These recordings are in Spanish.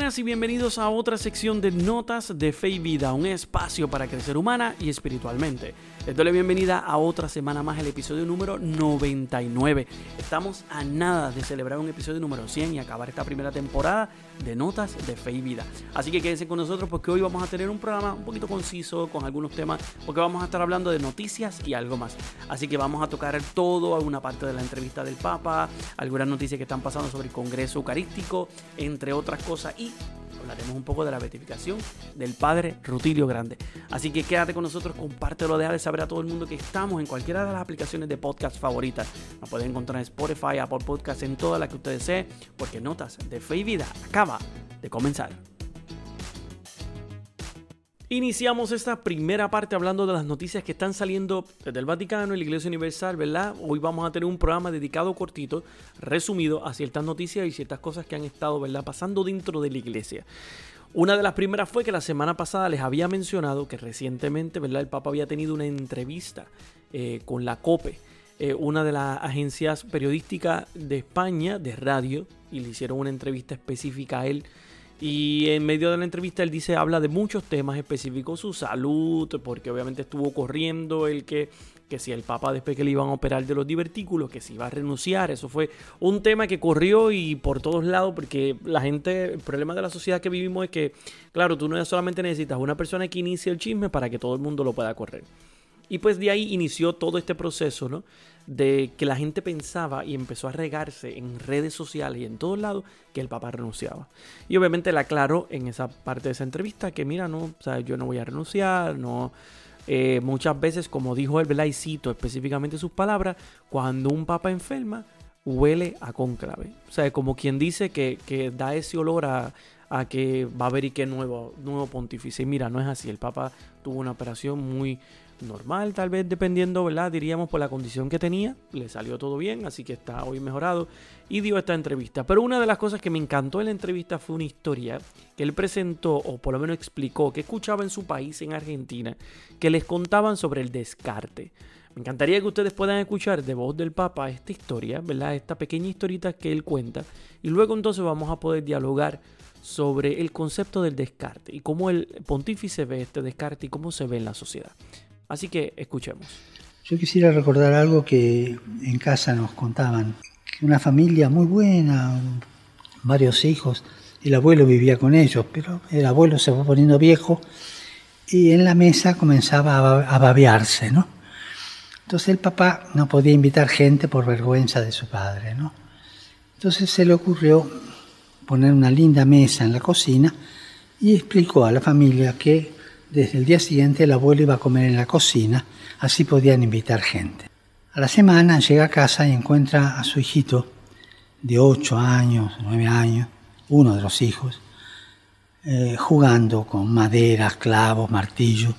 Buenas y bienvenidos a otra sección de Notas de Fe y Vida, un espacio para crecer humana y espiritualmente. Les doy la bienvenida a otra semana más, el episodio número 99. Estamos a nada de celebrar un episodio número 100 y acabar esta primera temporada de Notas de Fe y Vida. Así que quédense con nosotros porque hoy vamos a tener un programa un poquito conciso con algunos temas, porque vamos a estar hablando de noticias y algo más. Así que vamos a tocar todo, alguna parte de la entrevista del Papa, algunas noticias que están pasando sobre el Congreso Eucarístico, entre otras cosas, y hablaremos un poco de la beatificación del Padre Rutilio Grande. Así que quédate con nosotros, compártelo, déjale saber a todo el mundo que estamos en cualquiera de las aplicaciones de podcast favoritas. Nos pueden encontrar en Spotify, Apple Podcasts, en todas las que ustedes deseen, porque Notas de Fe y Vida acaba de comenzar. Iniciamos esta primera parte hablando de las noticias que están saliendo desde el Vaticano y la Iglesia Universal, ¿verdad? Hoy vamos a tener un programa dedicado cortito, resumido a ciertas noticias y ciertas cosas que han estado, ¿verdad?, pasando dentro de la Iglesia. Una de las primeras fue que la semana pasada les había mencionado que recientemente, ¿verdad?, el Papa había tenido una entrevista con la COPE, una de las agencias periodísticas de España, de radio, y le hicieron una entrevista específica a él. Y en medio de la entrevista él habla de muchos temas específicos, su salud, porque obviamente estuvo corriendo que si el Papa después que le iban a operar de los divertículos, que si iba a renunciar. Eso fue un tema que corrió y por todos lados, porque la gente, el problema de la sociedad que vivimos es que, claro, tú no solamente necesitas una persona que inicie el chisme para que todo el mundo lo pueda correr. Y pues de ahí inició todo este proceso, ¿no?, de que la gente pensaba y empezó a regarse en redes sociales y en todos lados que el Papa renunciaba. Y obviamente le aclaró en esa parte de esa entrevista que mira, no, o sea, yo no voy a renunciar, no. Muchas veces, como dijo él, ¿verdad?, y cito específicamente sus palabras, cuando un Papa enferma, huele a cónclave. O sea, como quien dice que da ese olor a que va a haber y que nuevo pontífice. Y mira, no es así. El Papa tuvo una operación muy normal, tal vez dependiendo, ¿verdad?, diríamos por la condición que tenía. Le salió todo bien, así que está hoy mejorado y dio esta entrevista. Pero una de las cosas que me encantó en la entrevista fue una historia que él presentó, o por lo menos explicó, que escuchaba en su país, en Argentina, que les contaban sobre el descarte. Me encantaría que ustedes puedan escuchar de voz del Papa esta historia, ¿verdad?, esta pequeña historita que él cuenta, y luego entonces vamos a poder dialogar sobre el concepto del descarte y cómo el pontífice ve este descarte y cómo se ve en la sociedad. Así que escuchemos. Yo quisiera recordar algo que en casa nos contaban, que una familia muy buena, varios hijos, el abuelo vivía con ellos, pero el abuelo se fue poniendo viejo y en la mesa comenzaba a babearse, ¿no? Entonces el papá no podía invitar gente por vergüenza de su padre, ¿no? Entonces se le ocurrió poner una linda mesa en la cocina y explicó a la familia que desde el día siguiente el abuelo iba a comer en la cocina, así podían invitar gente. A la semana llega a casa y encuentra a su hijito de 8 años, 9 años, uno de los hijos, jugando con madera, clavos, martillo.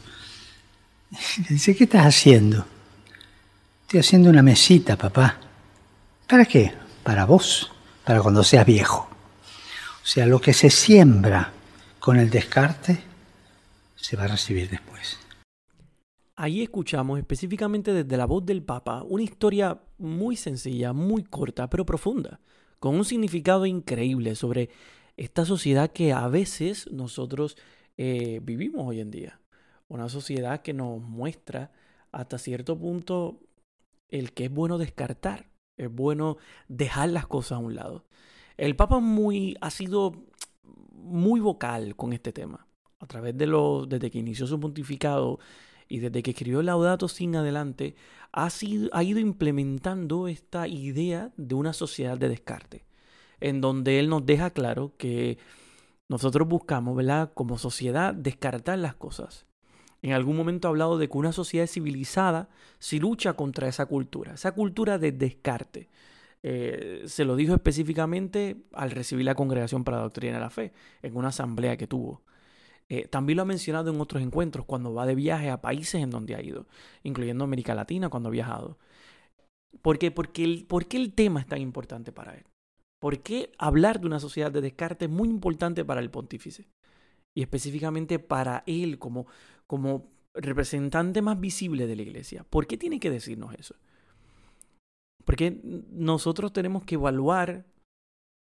Le dice, ¿qué estás haciendo? Estoy haciendo una mesita, papá. ¿Para qué? Para vos, para cuando seas viejo. O sea, lo que se siembra con el descarte se va a recibir después. Ahí escuchamos específicamente desde la voz del Papa una historia muy sencilla, muy corta, pero profunda, con un significado increíble sobre esta sociedad que a veces nosotros vivimos hoy en día. Una sociedad que nos muestra hasta cierto punto el que es bueno descartar, es bueno dejar las cosas a un lado. El Papa ha sido muy vocal con este tema. A través desde que inició su pontificado y desde que escribió Laudato Si en adelante, ha ido implementando esta idea de una sociedad de descarte, en donde él nos deja claro que nosotros buscamos, ¿verdad?, como sociedad descartar las cosas. En algún momento ha hablado de que una sociedad civilizada si lucha contra esa cultura de descarte. Se lo dijo específicamente al recibir la Congregación para la Doctrina de la Fe, en una asamblea que tuvo. También lo ha mencionado en otros encuentros cuando va de viaje a países en donde ha ido, incluyendo América Latina cuando ha viajado. ¿Por qué? ¿Por qué el tema es tan importante para él? ¿Por qué hablar de una sociedad de descarte es muy importante para el pontífice? Y específicamente para él como representante más visible de la Iglesia. ¿Por qué tiene que decirnos eso? Porque nosotros tenemos que evaluar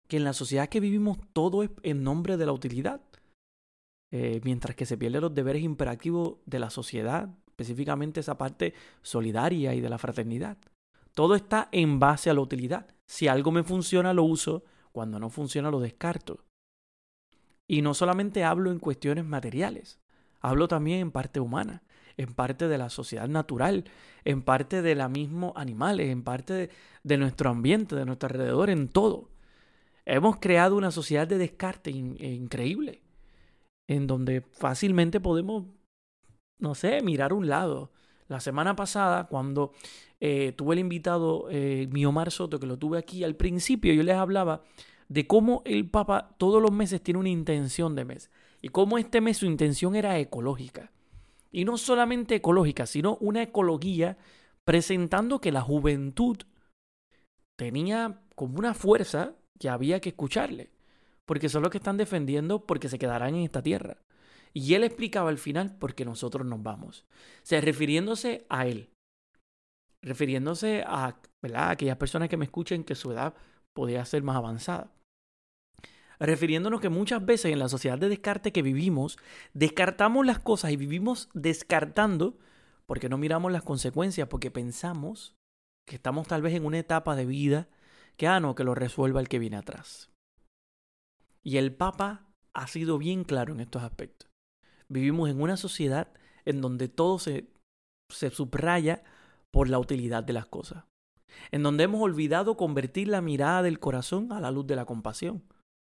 que en la sociedad que vivimos todo es en nombre de la utilidad, mientras que se pierden los deberes imperativos de la sociedad, específicamente esa parte solidaria y de la fraternidad. Todo está en base a la utilidad. Si algo me funciona, lo uso. Cuando no funciona, lo descarto. Y no solamente hablo en cuestiones materiales, hablo también en parte humana, en parte de la sociedad natural, en parte de la misma animales, en parte de nuestro ambiente, de nuestro alrededor, en todo. Hemos creado una sociedad de descarte increíble, en donde fácilmente podemos, no sé, mirar a un lado. La semana pasada, cuando tuve el invitado Miomar Soto, que lo tuve aquí al principio, yo les hablaba de cómo el Papa todos los meses tiene una intención de mes. Y cómo este mes su intención era ecológica. Y no solamente ecológica, sino una ecología presentando que la juventud tenía como una fuerza que había que escucharle. Porque son los que están defendiendo porque se quedarán en esta tierra. Y él explicaba al final por qué nosotros nos vamos. O sea, refiriéndose a él. Refiriéndose a, ¿verdad?, a aquellas personas que me escuchen que su edad podía ser más avanzada. Refiriéndonos que muchas veces en la sociedad de descarte que vivimos, descartamos las cosas y vivimos descartando porque no miramos las consecuencias, porque pensamos que estamos tal vez en una etapa de vida que, que lo resuelva el que viene atrás. Y el Papa ha sido bien claro en estos aspectos. Vivimos en una sociedad en donde todo se subraya por la utilidad de las cosas. En donde hemos olvidado convertir la mirada del corazón a la luz de la compasión.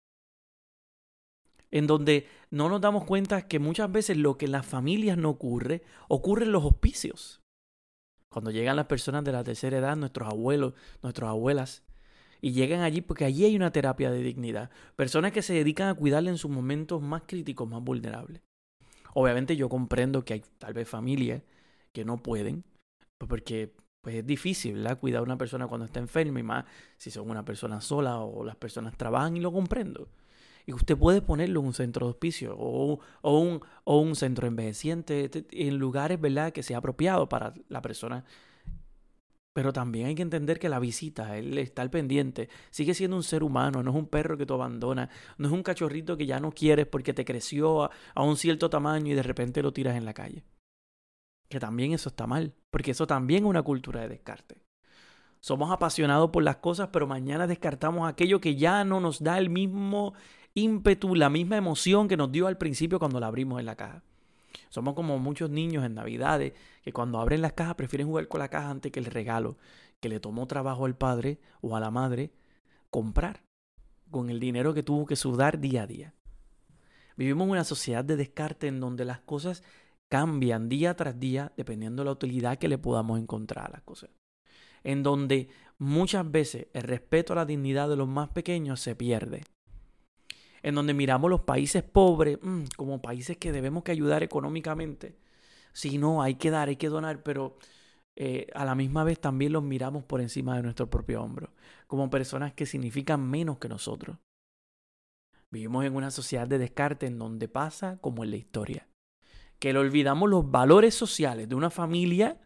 En donde no nos damos cuenta que muchas veces lo que en las familias no ocurre, ocurre en los hospicios. Cuando llegan las personas de la tercera edad, nuestros abuelos, nuestras abuelas, y llegan allí porque allí hay una terapia de dignidad. Personas que se dedican a cuidarle en sus momentos más críticos, más vulnerables. Obviamente yo comprendo que hay tal vez familias que no pueden, porque pues es difícil, ¿verdad?, cuidar a una persona cuando está enferma, y más si son una persona sola o las personas trabajan, y lo comprendo. Y usted puede ponerlo en un centro de hospicio o un centro envejeciente, en lugares, ¿verdad?, que sea apropiado para la persona. Pero también hay que entender que la visita, él está al pendiente, sigue siendo un ser humano, no es un perro que tú abandonas, no es un cachorrito que ya no quieres porque te creció a un cierto tamaño y de repente lo tiras en la calle. Que también eso está mal, porque eso también es una cultura de descarte. Somos apasionados por las cosas, pero mañana descartamos aquello que ya no nos da el mismo ímpetu, la misma emoción que nos dio al principio cuando la abrimos en la caja. Somos como muchos niños en Navidades que cuando abren las cajas prefieren jugar con la caja antes que el regalo que le tomó trabajo al padre o a la madre comprar con el dinero que tuvo que sudar día a día. Vivimos en una sociedad de descarte en donde las cosas cambian día tras día dependiendo de la utilidad que le podamos encontrar a las cosas. En donde muchas veces el respeto a la dignidad de los más pequeños se pierde. En donde miramos los países pobres como países que debemos que ayudar económicamente. Sí, no, hay que dar, hay que donar, pero a la misma vez también los miramos por encima de nuestro propio hombro, como personas que significan menos que nosotros. Vivimos en una sociedad de descarte en donde pasa como en la historia, que le olvidamos los valores sociales de una familia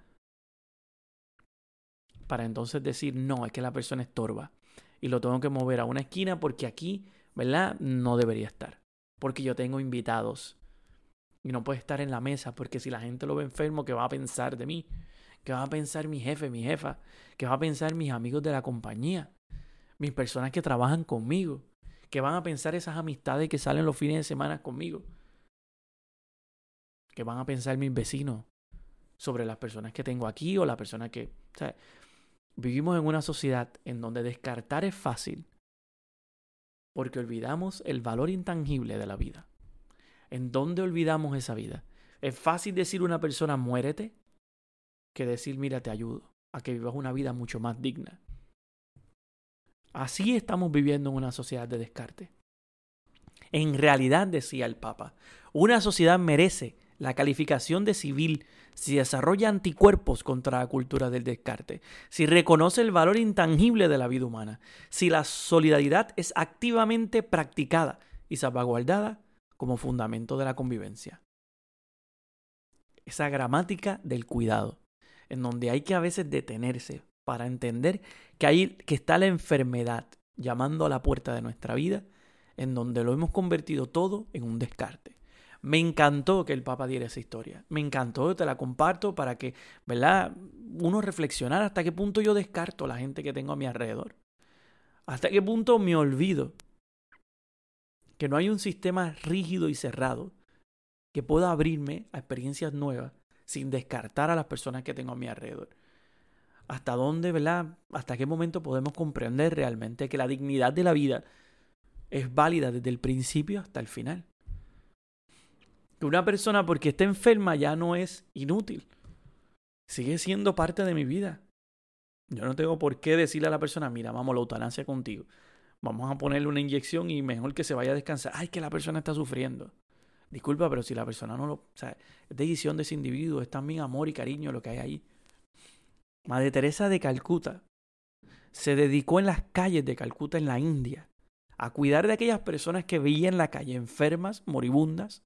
para entonces decir, no, es que la persona estorba y lo tengo que mover a una esquina porque aquí, ¿verdad?, no debería estar. Porque yo tengo invitados y no puede estar en la mesa porque si la gente lo ve enfermo, ¿qué va a pensar de mí? ¿Qué va a pensar mi jefe, mi jefa? ¿Qué va a pensar mis amigos de la compañía? Mis personas que trabajan conmigo. ¿Qué van a pensar esas amistades que salen los fines de semana conmigo? ¿Qué van a pensar mis vecinos sobre las personas que tengo aquí o la persona que... O sea, vivimos en una sociedad en donde descartar es fácil porque olvidamos el valor intangible de la vida. ¿En dónde olvidamos esa vida? Es fácil decir a una persona muérete que decir mira te ayudo a que vivas una vida mucho más digna. Así estamos viviendo en una sociedad de descarte. En realidad, decía el Papa, una sociedad merece la calificación de civil si desarrolla anticuerpos contra la cultura del descarte, si reconoce el valor intangible de la vida humana, si la solidaridad es activamente practicada y salvaguardada como fundamento de la convivencia. Esa gramática del cuidado, en donde hay que a veces detenerse para entender que ahí que está la enfermedad llamando a la puerta de nuestra vida, en donde lo hemos convertido todo en un descarte. Me encantó que el Papa diera esa historia. Me encantó, te la comparto para que, ¿verdad?, uno reflexionara hasta qué punto yo descarto a la gente que tengo a mi alrededor. Hasta qué punto me olvido que no hay un sistema rígido y cerrado que pueda abrirme a experiencias nuevas sin descartar a las personas que tengo a mi alrededor. Hasta dónde, ¿verdad?, hasta qué momento podemos comprender realmente que la dignidad de la vida es válida desde el principio hasta el final. Que una persona porque está enferma ya no es inútil. Sigue siendo parte de mi vida. Yo no tengo por qué decirle a la persona, mira, vamos a la eutanasia contigo. Vamos a ponerle una inyección y mejor que se vaya a descansar. Ay, que la persona está sufriendo. Disculpa, pero si la persona no lo... O sea, es decisión de ese individuo, es también amor y cariño lo que hay ahí. Madre Teresa de Calcuta se dedicó en las calles de Calcuta, en la India, a cuidar de aquellas personas que veía en la calle enfermas, moribundas,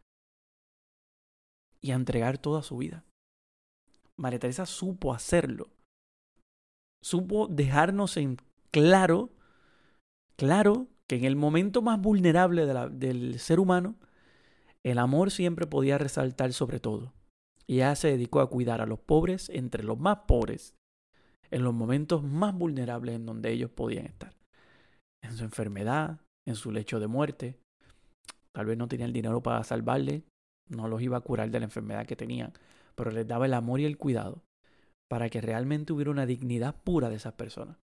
y a entregar toda su vida. María Teresa supo hacerlo. Supo dejarnos en claro que en el momento más vulnerable del ser humano, el amor siempre podía resaltar sobre todo. Y ella se dedicó a cuidar a los pobres entre los más pobres, en los momentos más vulnerables en donde ellos podían estar. En su enfermedad, en su lecho de muerte. Tal vez no tenía el dinero para salvarle, no los iba a curar de la enfermedad que tenían, pero les daba el amor y el cuidado para que realmente hubiera una dignidad pura de esas personas.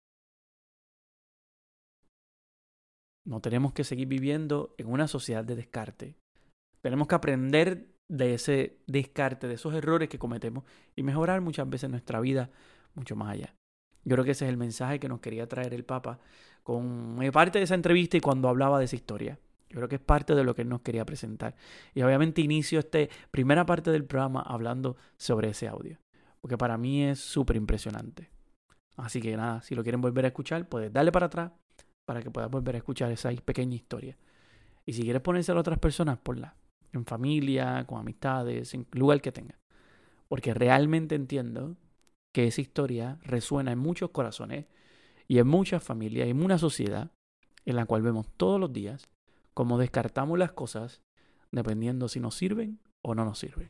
No tenemos que seguir viviendo en una sociedad de descarte. Tenemos que aprender de ese descarte, de esos errores que cometemos y mejorar muchas veces nuestra vida mucho más allá. Yo creo que ese es el mensaje que nos quería traer el Papa con parte de esa entrevista y cuando hablaba de esa historia. Yo creo que es parte de lo que él nos quería presentar. Y obviamente inicio esta primera parte del programa hablando sobre ese audio, porque para mí es súper impresionante. Así que nada, si lo quieren volver a escuchar, puedes darle para atrás para que puedas volver a escuchar esa pequeña historia. Y si quieres ponérselo a otras personas, ponla. En familia, con amistades, en el lugar que tengas. Porque realmente entiendo que esa historia resuena en muchos corazones y en muchas familias y en una sociedad en la cual vemos todos los días cómo descartamos las cosas dependiendo si nos sirven o no nos sirven.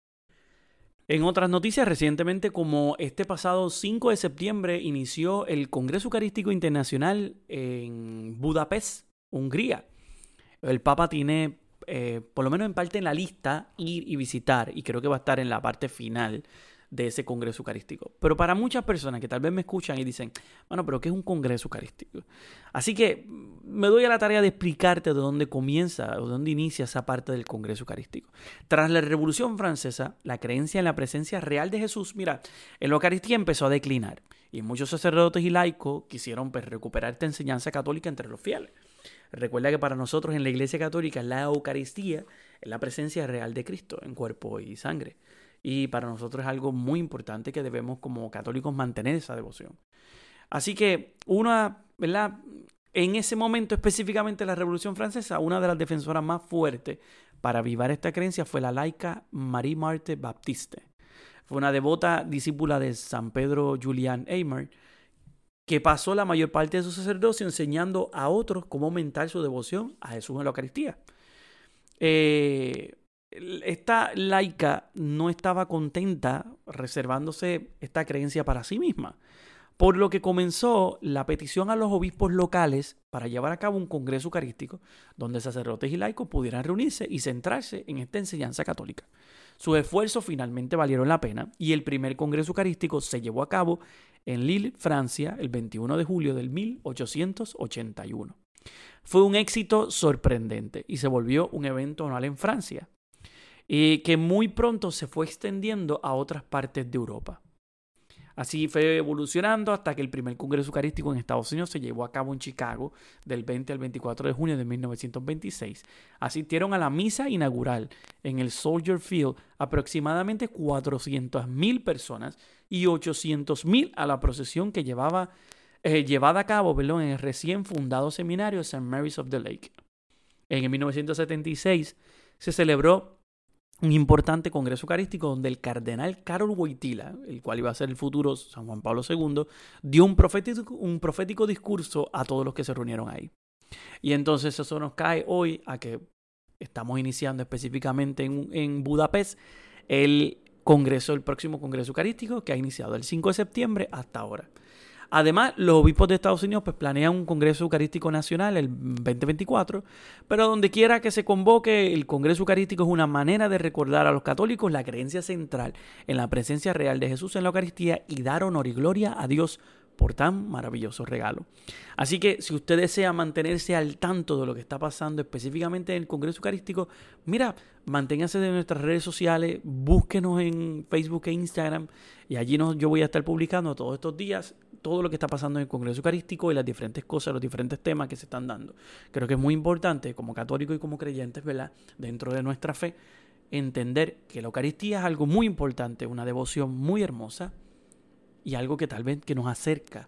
En otras noticias, recientemente, como este pasado 5 de septiembre inició el Congreso Eucarístico Internacional en Budapest, Hungría. El Papa tiene, por lo menos en parte en la lista, ir y visitar, y creo que va a estar en la parte final de ese Congreso Eucarístico. Pero para muchas personas que tal vez me escuchan y dicen, bueno, pero ¿qué es un Congreso Eucarístico? Así que me doy a la tarea de explicarte de dónde comienza o de dónde inicia esa parte del Congreso Eucarístico. Tras la Revolución Francesa, la creencia en la presencia real de Jesús, mira, en la Eucaristía empezó a declinar y muchos sacerdotes y laicos quisieron recuperar esta enseñanza católica entre los fieles. Recuerda que para nosotros en la Iglesia Católica la Eucaristía es la presencia real de Cristo en cuerpo y sangre. Y para nosotros es algo muy importante que debemos como católicos mantener esa devoción. Así que ¿verdad? En ese momento específicamente de la Revolución Francesa, una de las defensoras más fuertes para avivar esta creencia fue la laica Marie-Marthe Baptiste. Fue una devota discípula de San Pedro Julian Eymar que pasó la mayor parte de su sacerdocio enseñando a otros cómo aumentar su devoción a Jesús en la Eucaristía. Esta laica no estaba contenta reservándose esta creencia para sí misma, por lo que comenzó la petición a los obispos locales para llevar a cabo un congreso eucarístico donde sacerdotes y laicos pudieran reunirse y centrarse en esta enseñanza católica. Sus esfuerzos finalmente valieron la pena y el primer congreso eucarístico se llevó a cabo en Lille, Francia, el 21 de julio del 1881. Fue un éxito sorprendente y se volvió un evento anual en Francia, y que muy pronto se fue extendiendo a otras partes de Europa. Así fue evolucionando hasta que el primer Congreso Eucarístico en Estados Unidos se llevó a cabo en Chicago del 20 al 24 de junio de 1926. Asistieron a la misa inaugural en el Soldier Field aproximadamente 400,000 personas y 800,000 a la procesión que llevada a cabo en el recién fundado seminario St. Mary's of the Lake. En 1976 se celebró un importante congreso eucarístico donde el cardenal Karol Wojtyla, el cual iba a ser el futuro San Juan Pablo II, dio un profético discurso a todos los que se reunieron ahí. Y entonces eso nos cae hoy a que estamos iniciando específicamente en Budapest el próximo congreso eucarístico que ha iniciado el 5 de septiembre hasta ahora. Además, los obispos de Estados Unidos pues, planean un Congreso Eucarístico Nacional el 2024, pero donde quiera que se convoque, el Congreso Eucarístico es una manera de recordar a los católicos la creencia central en la presencia real de Jesús en la Eucaristía y dar honor y gloria a Dios por tan maravilloso regalo. Así que si usted desea mantenerse al tanto de lo que está pasando específicamente en el Congreso Eucarístico, mira, manténgase de nuestras redes sociales, búsquenos en Facebook e Instagram y allí yo voy a estar publicando todos estos días todo lo que está pasando en el Congreso Eucarístico y las diferentes cosas, los diferentes temas que se están dando. Creo que es muy importante como católicos y como creyentes, ¿verdad?, dentro de nuestra fe, entender que la Eucaristía es algo muy importante, una devoción muy hermosa y algo que tal vez que nos acerca,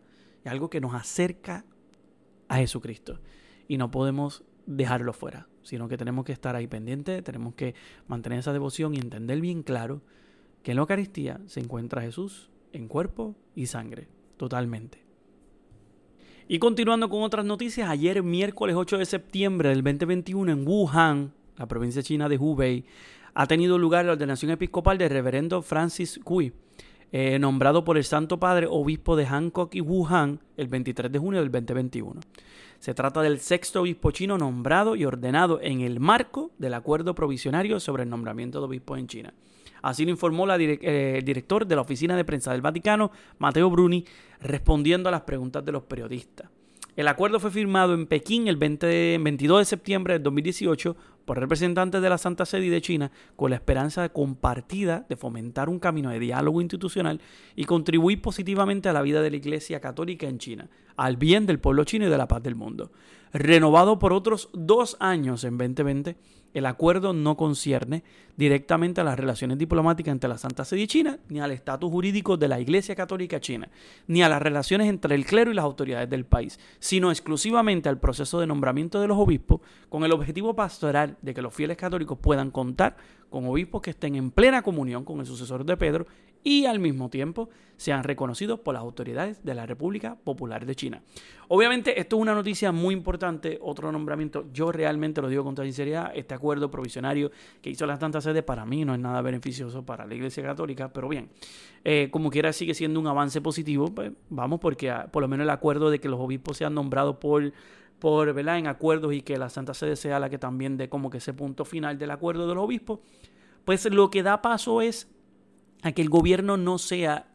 a Jesucristo. Y no podemos dejarlo fuera, sino que tenemos que estar ahí pendientes, tenemos que mantener esa devoción y entender bien claro que en la Eucaristía se encuentra Jesús en cuerpo y sangre, totalmente. Y continuando con otras noticias, ayer miércoles 8 de septiembre del 2021 en Wuhan, la provincia china de Hubei, ha tenido lugar la ordenación episcopal del reverendo Francis Cui, nombrado por el Santo Padre obispo de Hancock y Wuhan el 23 de junio del 2021. Se trata del sexto obispo chino nombrado y ordenado en el marco del acuerdo provisionario sobre el nombramiento de obispos en China. Así lo informó el director de la Oficina de Prensa del Vaticano, Matteo Bruni, respondiendo a las preguntas de los periodistas. El acuerdo fue firmado en Pekín el 22 de septiembre del 2018 por representantes de la Santa Sede y de China con la esperanza compartida de fomentar un camino de diálogo institucional y contribuir positivamente a la vida de la Iglesia Católica en China, al bien del pueblo chino y de la paz del mundo. Renovado por otros 2 años en 2020, el acuerdo no concierne directamente a las relaciones diplomáticas entre la Santa Sede y China, ni al estatus jurídico de la Iglesia Católica china, ni a las relaciones entre el clero y las autoridades del país, sino exclusivamente al proceso de nombramiento de los obispos, con el objetivo pastoral de que los fieles católicos puedan contar con obispos que estén en plena comunión con el sucesor de Pedro y al mismo tiempo sean reconocidos por las autoridades de la República Popular de China. Obviamente esto es una noticia muy importante, otro nombramiento, yo realmente lo digo con toda sinceridad, este acuerdo provisionario que hizo la Santa Sede para mí no es nada beneficioso para la Iglesia Católica, pero bien, como quiera sigue siendo un avance positivo, pues vamos, porque por lo menos el acuerdo de que los obispos sean nombrados por ¿verdad?, en acuerdos y que la Santa Sede sea la que también dé como que ese punto final del acuerdo de los obispos, pues lo que da paso es a que el gobierno no sea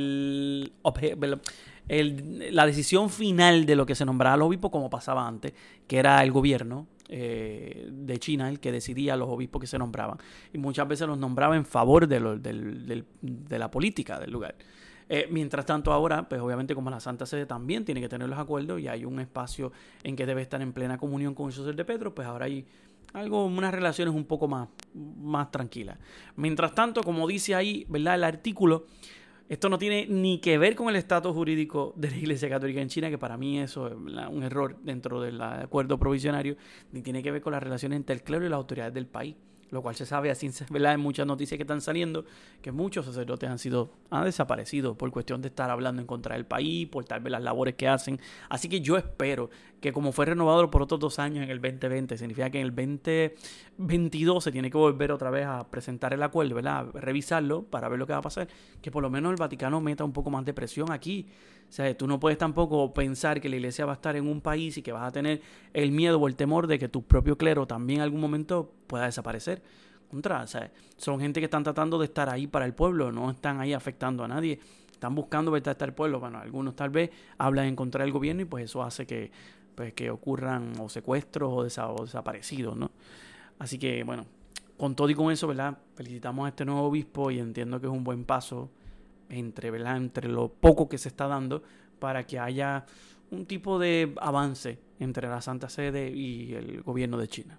la decisión final de lo que se nombraba a los obispos como pasaba antes, que era el gobierno de China el que decidía los obispos que se nombraban. Y muchas veces los nombraba en favor de la política del lugar. Mientras tanto ahora, pues obviamente como la Santa Sede también tiene que tener los acuerdos y hay un espacio en que debe estar en plena comunión con el sucesor de Pedro, pues ahora hay unas relaciones un poco más tranquilas. Mientras tanto, como dice ahí, ¿verdad?, el artículo, esto no tiene ni que ver con el estatus jurídico de la Iglesia Católica en China, que para mí eso es un error dentro del acuerdo provisionario, ni tiene que ver con las relaciones entre el clero y las autoridades del país, lo cual se sabe así, ¿verdad?, en muchas noticias que están saliendo, que muchos sacerdotes han desaparecido por cuestión de estar hablando en contra del país, por tal vez las labores que hacen. Así que yo espero que como fue renovado por otros 2 años en el 2020, significa que en el 2022 se tiene que volver otra vez a presentar el acuerdo, ¿verdad?, a revisarlo para ver lo que va a pasar, que por lo menos el Vaticano meta un poco más de presión aquí. O sea, tú no puedes tampoco pensar que la iglesia va a estar en un país y que vas a tener el miedo o el temor de que tu propio clero también en algún momento pueda desaparecer. O sea, son gente que están tratando de estar ahí para el pueblo, no están ahí afectando a nadie, están buscando verdad estar el pueblo. Bueno, algunos tal vez hablan en contra del gobierno y pues eso hace que ocurran o secuestros o desaparecidos, ¿no? Así que, bueno, con todo y con eso, ¿verdad?, felicitamos a este nuevo obispo y entiendo que es un buen paso entre lo poco que se está dando para que haya un tipo de avance entre la Santa Sede y el gobierno de China.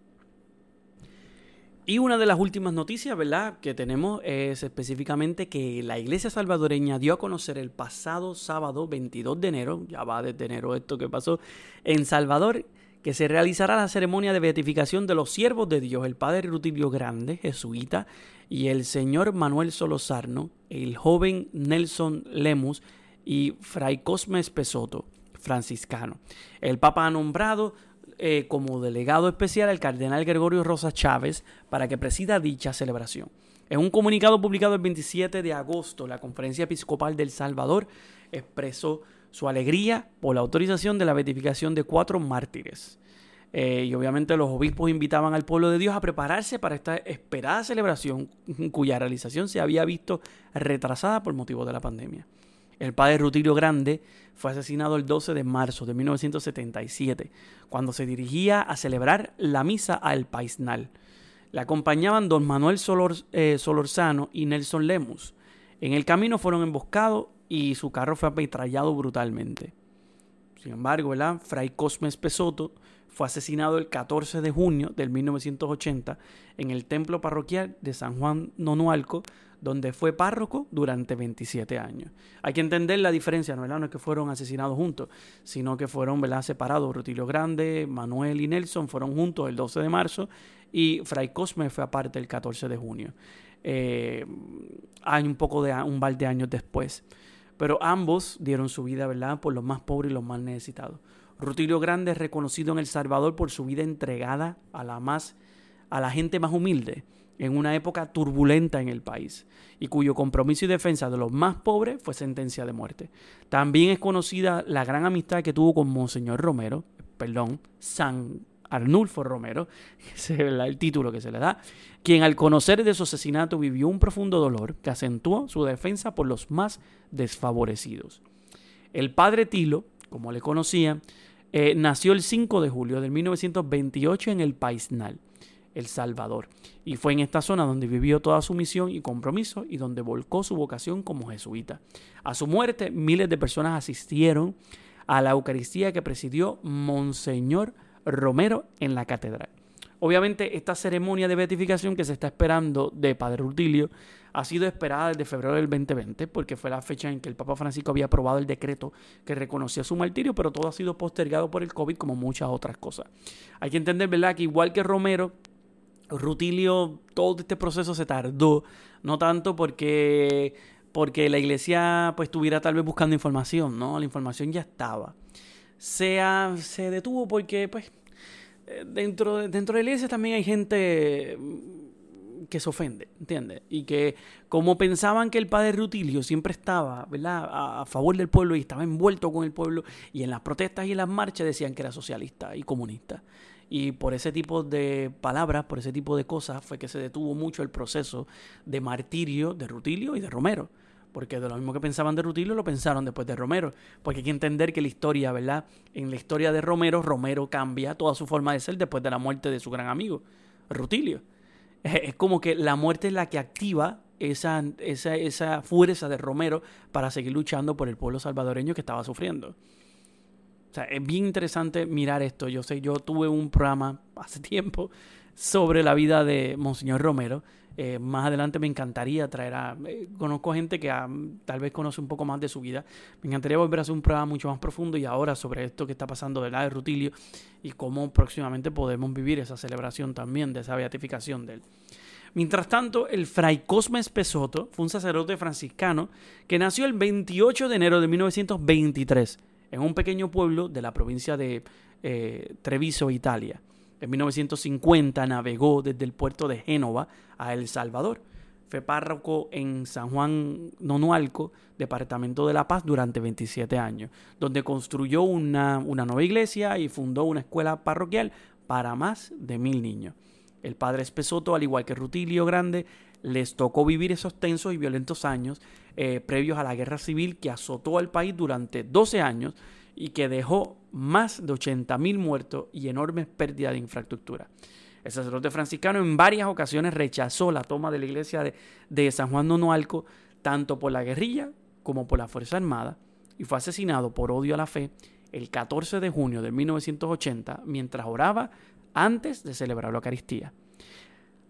Y una de las últimas noticias, ¿verdad?, que tenemos es específicamente que la Iglesia Salvadoreña dio a conocer el pasado sábado 22 de enero, ya va desde enero esto que pasó, en Salvador, que se realizará la ceremonia de beatificación de los siervos de Dios, el padre Rutilio Grande, jesuita, y el señor Manuel Solórzano, el joven Nelson Lemus y fray Cosme Espesoto, franciscano. El Papa ha nombrado como delegado especial al cardenal Gregorio Rosa Chávez para que presida dicha celebración. En un comunicado publicado el 27 de agosto, la Conferencia Episcopal del Salvador expresó su alegría por la autorización de la beatificación de 4 mártires. Y obviamente los obispos invitaban al pueblo de Dios a prepararse para esta esperada celebración, cuya realización se había visto retrasada por motivo de la pandemia. El padre Rutilio Grande fue asesinado el 12 de marzo de 1977, cuando se dirigía a celebrar la misa al Paisnal. Le acompañaban don Manuel Solórzano y Nelson Lemus. En el camino fueron emboscados y su carro fue ametrallado brutalmente. Sin embargo, ¿verdad? Fray Cosme Espesoto fue asesinado el 14 de junio de 1980 en el templo parroquial de San Juan Nonualco, donde fue párroco durante 27 años. Hay que entender la diferencia, ¿no? No es que fueron asesinados juntos, sino que fueron, ¿verdad?, separados. Rutilio Grande, Manuel y Nelson fueron juntos el 12 de marzo y Fray Cosme fue aparte el 14 de junio. Hay un par de años después. Pero ambos dieron su vida, ¿verdad?, por los más pobres y los más necesitados. Rutilio Grande es reconocido en El Salvador por su vida entregada a la gente más humilde en una época turbulenta en el país y cuyo compromiso y defensa de los más pobres fue sentencia de muerte. También es conocida la gran amistad que tuvo con San Arnulfo Romero, ese es el título que se le da, quien al conocer de su asesinato vivió un profundo dolor que acentuó su defensa por los más desfavorecidos. El padre Tilo, como le conocían, nació el 5 de julio de 1928 en el Paisnal, El Salvador, y fue en esta zona donde vivió toda su misión y compromiso y donde volcó su vocación como jesuita. A su muerte, miles de personas asistieron a la Eucaristía que presidió Monseñor Romero en la catedral. Obviamente, esta ceremonia de beatificación que se está esperando de Padre Rutilio ha sido esperada desde febrero del 2020, porque fue la fecha en que el Papa Francisco había aprobado el decreto que reconocía su martirio, pero todo ha sido postergado por el COVID, como muchas otras cosas. Hay que entender, ¿verdad?, que igual que Romero, Rutilio, todo este proceso se tardó, no tanto porque la iglesia pues estuviera tal vez buscando información, ¿no? La información ya estaba. Se detuvo porque pues dentro de la iglesia también hay gente que se ofende, ¿entiendes? Y que como pensaban que el padre Rutilio siempre estaba, ¿verdad?, a favor del pueblo y estaba envuelto con el pueblo, y en las protestas y en las marchas decían que era socialista y comunista. Y por ese tipo de palabras, por ese tipo de cosas, fue que se detuvo mucho el proceso de martirio de Rutilio y de Romero. Porque de lo mismo que pensaban de Rutilio, lo pensaron después de Romero. Porque hay que entender que la historia, ¿verdad?, en la historia de Romero, Romero cambia toda su forma de ser después de la muerte de su gran amigo, Rutilio. Es como que la muerte es la que activa esa fuerza de Romero para seguir luchando por el pueblo salvadoreño que estaba sufriendo. O sea, es bien interesante mirar esto. Yo tuve un programa hace tiempo sobre la vida de Monseñor Romero. Más adelante me encantaría traer conozco gente que tal vez conoce un poco más de su vida. Me encantaría volver a hacer un programa mucho más profundo y ahora sobre esto que está pasando de Rutilio y cómo próximamente podemos vivir esa celebración también de esa beatificación de él. Mientras tanto, el fray Cosme Espesoto fue un sacerdote franciscano que nació el 28 de enero de 1923 en un pequeño pueblo de la provincia de Treviso, Italia. En 1950 navegó desde el puerto de Génova a El Salvador. Fue párroco en San Juan Nonualco, departamento de La Paz, durante 27 años, donde construyó una nueva iglesia y fundó una escuela parroquial para más de 1,000 niños. El padre Espesoto, al igual que Rutilio Grande, les tocó vivir esos tensos y violentos años previos a la guerra civil que azotó al país durante 12 años y que dejó más de 80,000 muertos y enormes pérdidas de infraestructura. El sacerdote franciscano en varias ocasiones rechazó la toma de la iglesia de San Juan Nonualco, tanto por la guerrilla como por la Fuerza Armada, y fue asesinado por odio a la fe el 14 de junio de 1980 mientras oraba antes de celebrar la Eucaristía.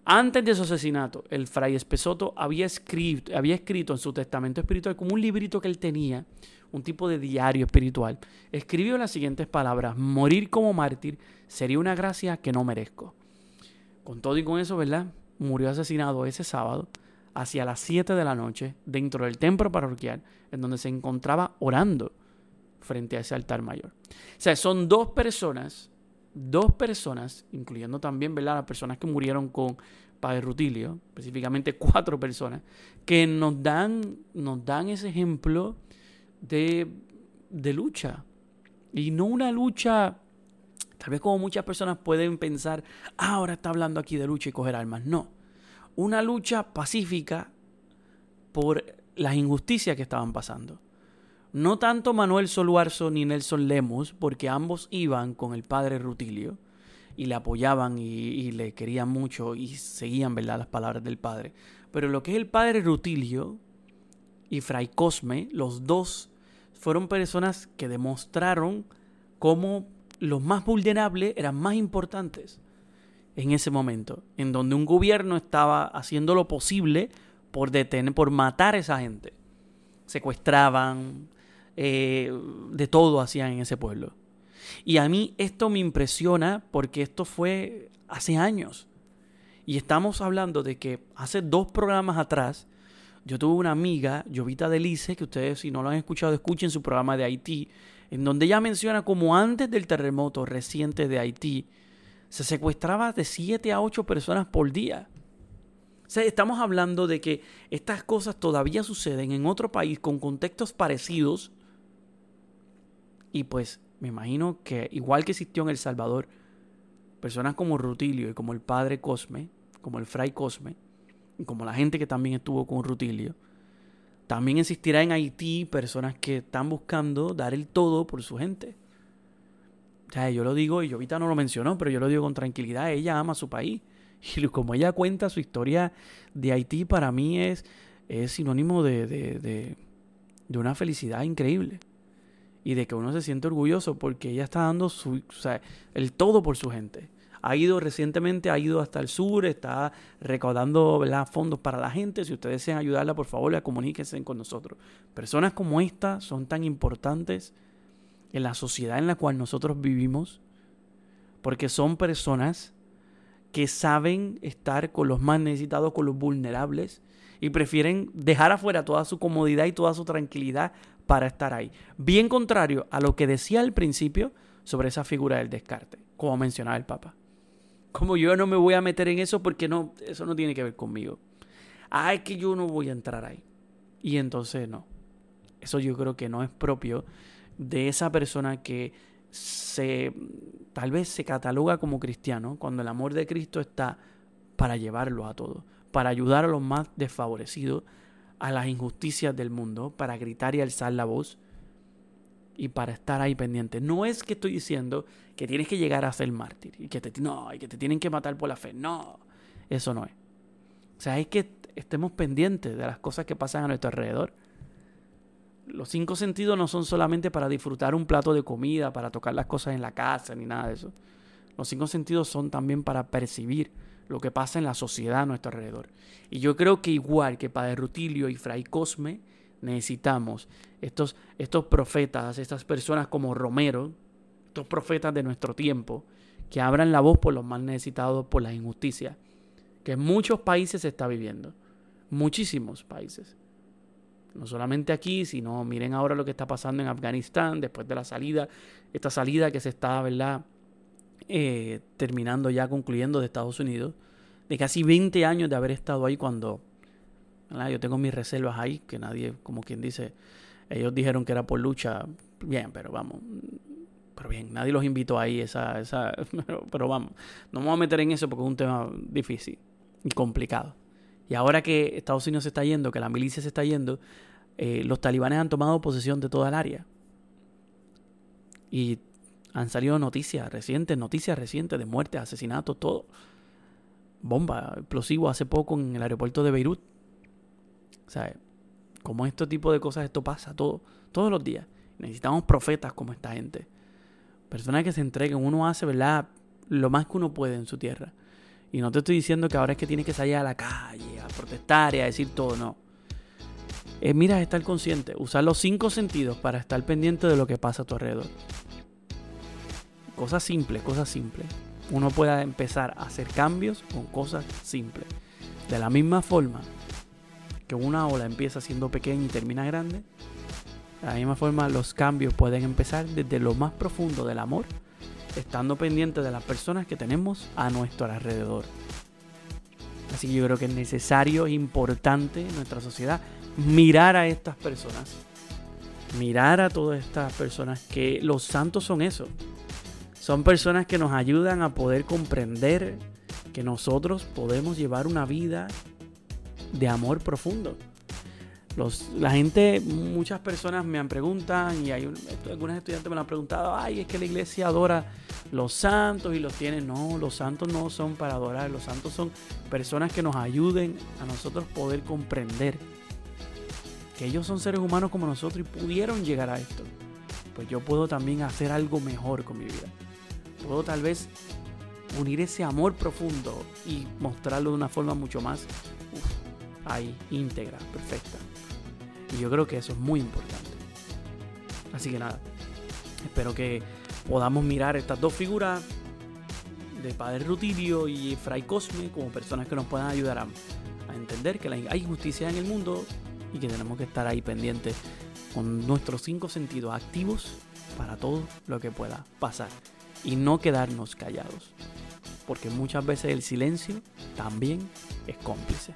Antes de su asesinato, el fray Espesoto había escrito en su testamento espiritual, como un librito que él tenía, un tipo de diario espiritual. Escribió las siguientes palabras: morir como mártir sería una gracia que no merezco. Con todo y con eso, ¿verdad? Murió asesinado ese sábado hacia las 7 de la noche dentro del templo parroquial, en donde se encontraba orando frente a ese altar mayor. O sea, son dos personas, incluyendo también, ¿verdad?, las personas que murieron con Padre Rutilio, específicamente 4 personas, que nos dan ese ejemplo de lucha. Y no una lucha, tal vez como muchas personas pueden pensar, ahora está hablando aquí de lucha y coger armas. No, una lucha pacífica por las injusticias que estaban pasando. No tanto Manuel Soluarzo ni Nelson Lemus, porque ambos iban con el padre Rutilio y le apoyaban y le querían mucho y seguían, ¿verdad?, las palabras del padre. Pero lo que es el padre Rutilio y Fray Cosme, los dos fueron personas que demostraron cómo los más vulnerables eran más importantes en ese momento, en donde un gobierno estaba haciendo lo posible por matar a esa gente. Secuestraban, de todo hacían en ese pueblo. Y a mí esto me impresiona porque esto fue hace años. Y estamos hablando de que hace 2 programas atrás yo tuve una amiga, Jovita Delice, que ustedes, si no lo han escuchado, escuchen su programa de Haití, en donde ella menciona cómo antes del terremoto reciente de Haití se secuestraba de 7 a 8 personas por día. O sea, estamos hablando de que estas cosas todavía suceden en otro país con contextos parecidos. Y pues me imagino que igual que existió en El Salvador, personas como Rutilio y como el padre Cosme, como el fray Cosme, y como la gente que también estuvo con Rutilio, también existirá en Haití personas que están buscando dar el todo por su gente. O sea, yo lo digo, y Jovita no lo mencionó, pero yo lo digo con tranquilidad, ella ama su país. Y como ella cuenta su historia de Haití, para mí es sinónimo de una felicidad increíble. Y de que uno se siente orgulloso porque ella está dando el todo por su gente. Recientemente ha ido hasta el sur, está recaudando, ¿verdad?, fondos para la gente. Si ustedes desean ayudarla, por favor, comuníquense con nosotros. Personas como esta son tan importantes en la sociedad en la cual nosotros vivimos, porque son personas que saben estar con los más necesitados, con los vulnerables, y prefieren dejar afuera toda su comodidad y toda su tranquilidad para estar ahí. Bien contrario a lo que decía al principio sobre esa figura del descarte, como mencionaba el Papa. Como yo no me voy a meter en eso porque eso no tiene que ver conmigo. Es que yo no voy a entrar ahí. Y entonces no. Eso yo creo que no es propio de esa persona que tal vez se cataloga como cristiano, cuando el amor de Cristo está para llevarlo a todos, para ayudar a los más desfavorecidos, a las injusticias del mundo, para gritar y alzar la voz y para estar ahí pendiente. No es que estoy diciendo que tienes que llegar a ser mártir y que te tienen que matar por la fe. No, eso no es. O sea, es que estemos pendientes de las cosas que pasan a nuestro alrededor. Los 5 sentidos no son solamente para disfrutar un plato de comida, para tocar las cosas en la casa, ni nada de eso. Los 5 sentidos son también para percibir lo que pasa en la sociedad a nuestro alrededor. Y yo creo que igual que Padre Rutilio y Fray Cosme, necesitamos estos profetas, estas personas como Romero, estos profetas de nuestro tiempo, que abran la voz por los más necesitados, por las injusticias, que en muchos países se está viviendo. Muchísimos países. No solamente aquí, sino miren ahora lo que está pasando en Afganistán, después de esta salida que se está, ¿verdad?, terminando ya, concluyendo, de Estados Unidos, de casi 20 años de haber estado ahí, cuando, ¿verdad?, yo tengo mis reservas ahí, que nadie, como quien dice, ellos dijeron que era por lucha, bien, pero bien, nadie los invitó ahí, pero vamos, no me voy a meter en eso porque es un tema difícil y complicado. Y ahora que Estados Unidos se está yendo, que la milicia se está yendo, los talibanes han tomado posesión de toda el área. Y han salido noticias recientes de muertes, asesinatos, todo. Bomba, explosivo hace poco en el aeropuerto de Beirut. O sea, como este tipo de cosas, esto pasa todos los días. Necesitamos profetas como esta gente. Personas que se entreguen. Uno hace, ¿verdad?, lo más que uno puede en su tierra. Y no te estoy diciendo que ahora es que tienes que salir a la calle a protestar y a decir todo, no. Mira, estar consciente, usar los 5 sentidos para estar pendiente de lo que pasa a tu alrededor. Cosas simples. Uno puede empezar a hacer cambios con cosas simples. De la misma forma que una ola empieza siendo pequeña y termina grande, de la misma forma los cambios pueden empezar desde lo más profundo del amor, estando pendientes de las personas que tenemos a nuestro alrededor. Así que yo creo que es necesario, importante en nuestra sociedad mirar a estas personas, mirar a todas estas personas, que los santos son eso. Son personas que nos ayudan a poder comprender que nosotros podemos llevar una vida de amor profundo. La gente, muchas personas me han preguntado, y algunos estudiantes me lo han preguntado, es que la iglesia adora los santos y los tiene. No, los santos no son para adorar, los santos son personas que nos ayuden a nosotros poder comprender que ellos son seres humanos como nosotros y pudieron llegar a esto. Pues yo puedo también hacer algo mejor con mi vida. Puedo tal vez unir ese amor profundo y mostrarlo de una forma mucho más íntegra, perfecta. Y yo creo que eso es muy importante. Así que nada, espero que podamos mirar estas dos figuras de Padre Rutilio y Fray Cosme como personas que nos puedan ayudar a entender que hay injusticia en el mundo y que tenemos que estar ahí pendientes con nuestros 5 sentidos activos para todo lo que pueda pasar y no quedarnos callados, porque muchas veces el silencio también es cómplice.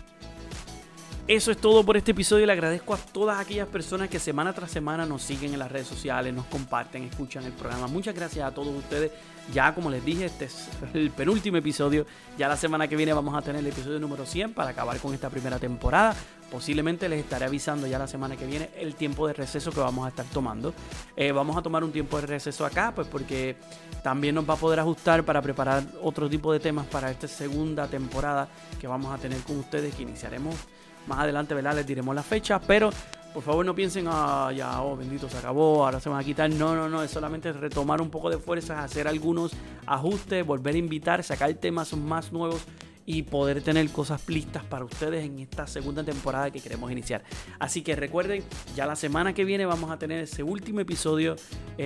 Eso es todo por este episodio. Le agradezco a todas aquellas personas que semana tras semana nos siguen en las redes sociales, nos comparten, escuchan el programa. Muchas gracias a todos ustedes. Ya como les dije, este es el penúltimo episodio. Ya la semana que viene vamos a tener el episodio número 100 para acabar con esta primera temporada. Posiblemente les estaré avisando ya la semana que viene el tiempo de receso que vamos a estar tomando. Vamos a tomar un tiempo de receso acá, pues porque también nos va a poder ajustar para preparar otro tipo de temas para esta segunda temporada que vamos a tener con ustedes, que iniciaremos más adelante, ¿verdad? Les diremos la fecha, pero por favor no piensen, bendito, se acabó, ahora se van a quitar. No, es solamente retomar un poco de fuerzas, hacer algunos ajustes, volver a invitar, sacar temas más nuevos y poder tener cosas listas para ustedes en esta segunda temporada que queremos iniciar. Así que recuerden, ya la semana que viene vamos a tener ese último episodio.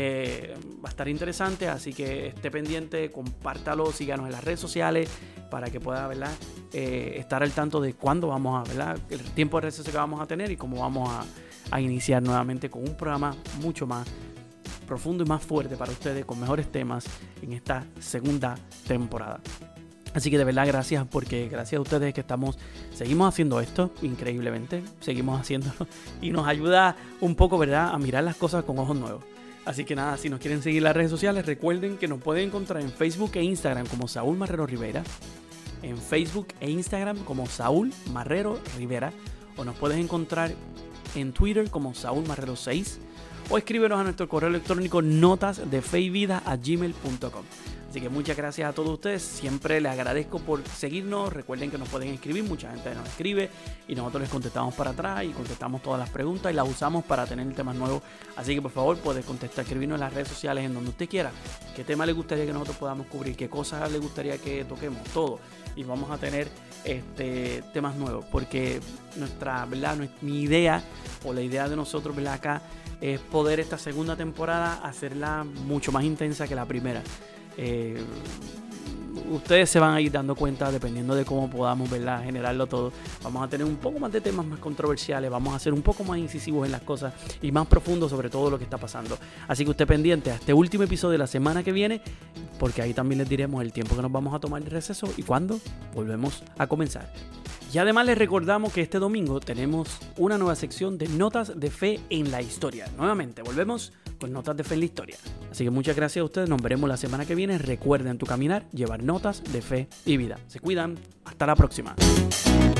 Va a estar interesante, así que esté pendiente, compártalo, síganos en las redes sociales para que pueda, ¿verdad? Estar al tanto de cuándo vamos a, ¿verdad? El tiempo de receso que vamos a tener y cómo vamos a iniciar nuevamente con un programa mucho más profundo y más fuerte para ustedes, con mejores temas en esta segunda temporada. Así que de verdad gracias, porque gracias a ustedes que seguimos haciendo esto increíblemente, seguimos haciéndolo y nos ayuda un poco, ¿verdad?, a mirar las cosas con ojos nuevos. Así que nada, si nos quieren seguir en las redes sociales, recuerden que nos pueden encontrar en Facebook e Instagram como Saúl Marrero Rivera, en Facebook e Instagram como Saúl Marrero Rivera, o nos puedes encontrar en Twitter como Saúl Marrero 6, o escríbenos a nuestro correo electrónico notasdefeyvida@gmail.com. Así que muchas gracias a todos ustedes, siempre les agradezco por seguirnos. Recuerden que nos pueden escribir, mucha gente nos escribe y nosotros les contestamos para atrás y contestamos todas las preguntas y las usamos para tener temas nuevos. Así que por favor puedes escribirnos en las redes sociales en donde usted quiera, qué tema le gustaría que nosotros podamos cubrir, qué cosas le gustaría que toquemos, todo. Y vamos a tener temas nuevos, porque mi idea o la idea de nosotros, ¿verdad?, acá es poder esta segunda temporada hacerla mucho más intensa que la primera. Ustedes se van a ir dando cuenta dependiendo de cómo podamos, ¿verdad?, generarlo todo. Vamos a tener un poco más de temas más controversiales, vamos a ser un poco más incisivos en las cosas y más profundos sobre todo lo que está pasando. Así que usted pendiente a este último episodio de la semana que viene, porque ahí también les diremos el tiempo que nos vamos a tomar de receso y cuándo volvemos a comenzar. Y además les recordamos que este domingo tenemos una nueva sección de Notas de Fe en la Historia. Nuevamente volvemos con Notas de Fe en la Historia. Así que muchas gracias a ustedes, nos veremos la semana que viene. Recuerden en tu caminar llevar notas de fe y vida. Se cuidan, hasta la próxima.